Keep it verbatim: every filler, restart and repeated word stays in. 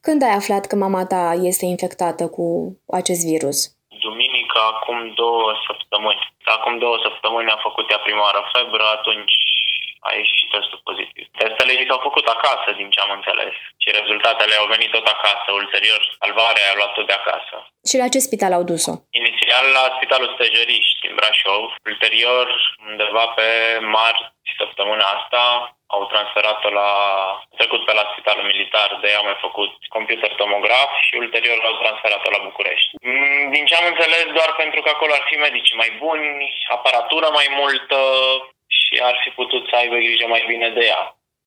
Când ai aflat că mama ta este infectată cu acest virus? Duminică, acum două săptămâni. Acum două săptămâni a făcut ea prima oară febră, atunci a ieșit și testul pozitiv. Testele i s-au făcut acasă, din ce am înțeles. Și rezultatele au venit tot acasă. Ulterior, salvarea a luat tot de acasă. Și la ce spital au dus-o? Inițial la Spitalul Stejăriști, din Brașov. Ulterior, undeva pe marți, săptămâna asta, au transferat-o la... trecut pe la Spitalul Militar, de ea au mai făcut computer tomograf și ulterior l-au transferat-o la București. Din ce am înțeles, doar pentru că acolo ar fi medici mai buni, aparatură mai multă și ar fi putut să aibă grijă mai bine de ea.